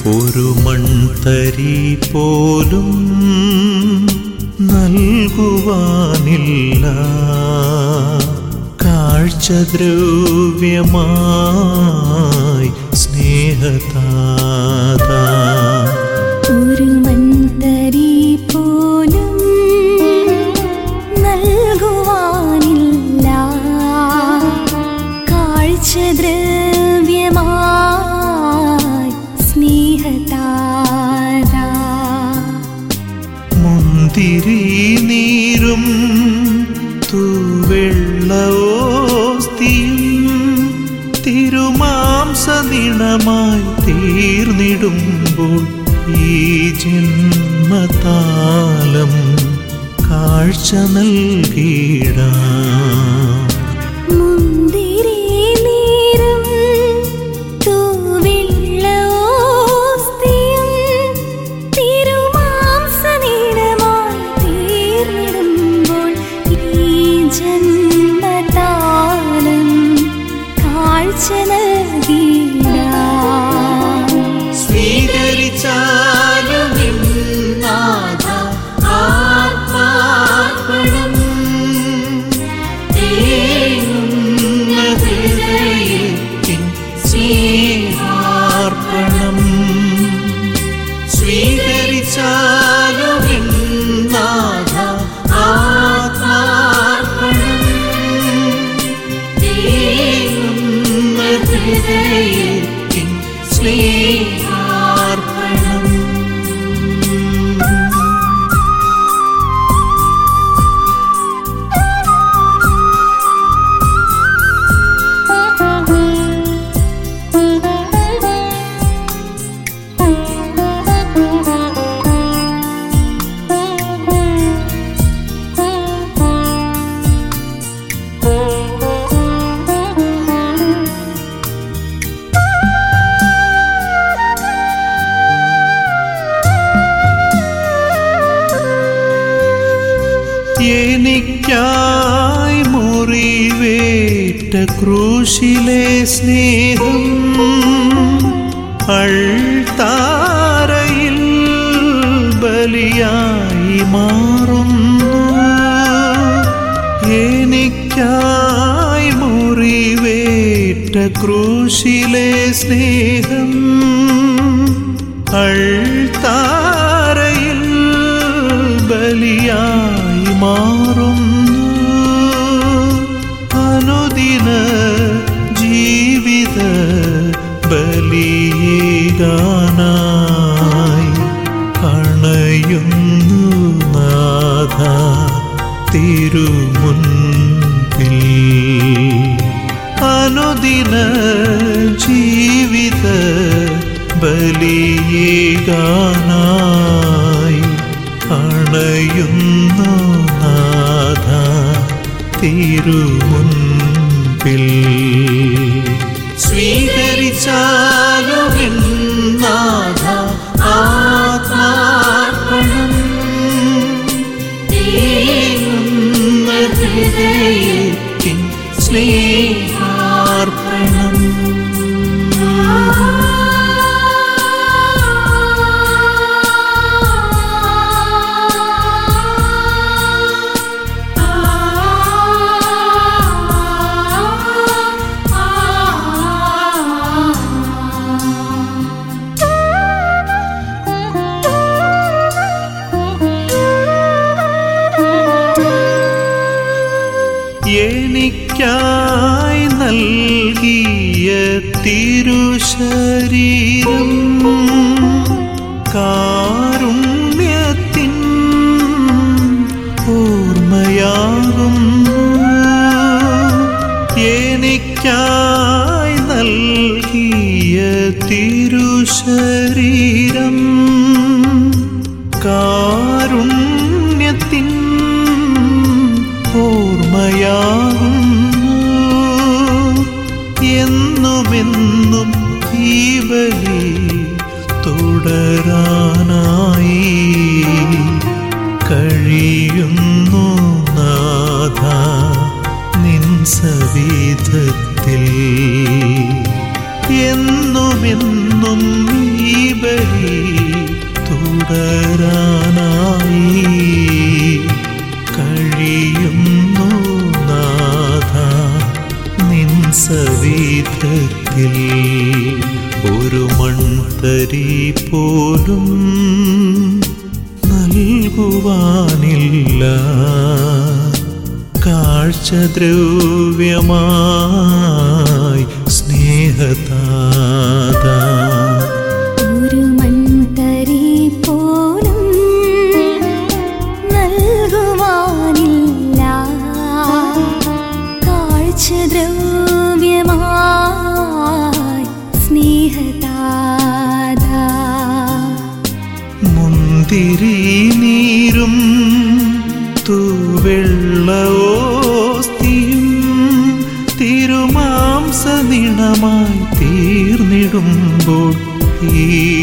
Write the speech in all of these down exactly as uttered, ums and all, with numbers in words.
ഒരു മൺതരി പോലും നൽകുവാനില്ല കാഴ്ചദ്രവ്യമായി സ്നേഹതാതാ. ഒരു മൺതരി പോലും നൽകുവാനില്ല കാഴ്ചദ്രവ്യമായി സ്നേഹതാതാ. മുന്തിരി നീരും തൂവെള്ളോസ്തിയും തിരുമാംസനിണമായി തീർന്നിടുമ്പോൾ ഈ ജന്മതാലം കാഴ്ച നൽകിടാം. മുന്തിരി നീരും തൂവെള്ളോസ്തിയും തിരുമാംസനിണമായി തീർന്നിടുമ്പോൾ ഈ ജന്മതാലം കാഴ്ച നൽകിടാം. സ്വീകരിച്ചാലും നാഥ ആത്മാർപ്പണം തേങ്ങുന്ന ഹൃദയത്തിൻ സ്നേഹാർപ്പണം. സ്വീകരിച്ചാലും നാഥ ആത്മാർപ്പണം തേങ്ങുന്ന ഹൃദയത്തിൻ സ്നേഹാർപ്പണം. എനിക്കായി മുറിവേറ്റ ക്രൂശിലെ സ്നേഹം അൾത്താരയിൽ ബലിയായി മാറുന്നു. എനിക്കായി മുറിവേറ്റ ക്രൂശിലെ സ്നേഹം അൾത്താരയിൽ ബലിയായി മാറുന്നു. അനുദിന ജീവിത ബലിയേകാനായി അണയുന്നു നാഥ തിരുമുൻപിൽ. അനുദിന ജീവിത ബലിയേകാനായി അണയുന്നു നാഥ തിരുമുൻപിൽ. സ്വീകരിച്ചാലും നാഥ ആത്മാർപ്പണം തേങ്ങുന്ന ഹൃദയത്തിൻ സ്നേഹാർപ്പണം. എനിക്കായി നൽകിയ തിരുശരീരം കാരുണ്യത്തിൻ ഓർമ്മയാകുന്നു. എനിക്കായി നൽകിയ തിരുശരീരം കാരുണ്യത്തിൻ ഓർമ്മയാകുന്നു. എന്നുമെന്നും ഈ ബലി തുടരാനായി കഴിയുന്നു നാഥ നിൻ സവിധത്തിൽ. എന്നുമെന്നും ബലി തുടരാനായി കഴിയുന്നു നാഥ നിൻ സവിധത്തിൽ ഒരു മൺതരി പോലും നൽകുവാനില്ല കാഴ്ചദ്രവ്യമായി സ്നേഹതാത ഒരു മൺതരി പോലും നൽകുവാനില്ല കാഴ്ചദ്രവ്യമായി സ്നേഹതാത മുന്തിരി നീരും തൂവെള്ളോസ്തിയും തിരുമാംസനിണമായി തീർന്നിടുമ്പോൾ ഈ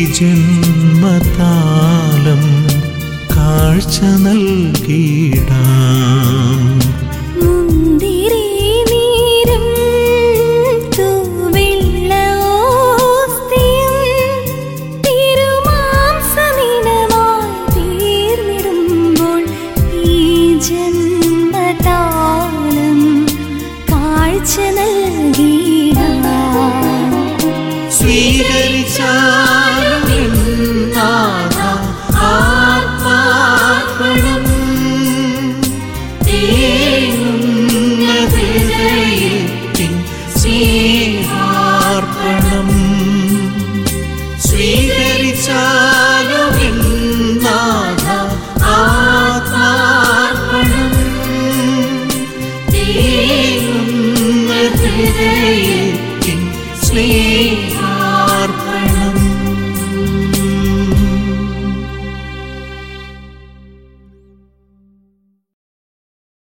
ജന്മതാലം കാഴ്ച നൽകിടാം മുന്തിരി നീരും തൂവെള്ളോസ്തിയും തിരുമാംസനിണമായി തീർന്നിടുമ്പോൾ ഈ ജന്മതാലം കാഴ്ച നൽകിടാം സ്വീകരിച്ചാലും നാഥ ആത്മാർപ്പണം തേങ്ങുന്ന ഹൃദയത്തിൻ സ്നേഹാർപ്പണം സ്വീകരിച്ചാലും നാഥ ആത്മാർപ്പണം തേങ്ങുന്ന ഹൃദയത്തിൻ സ്നേഹ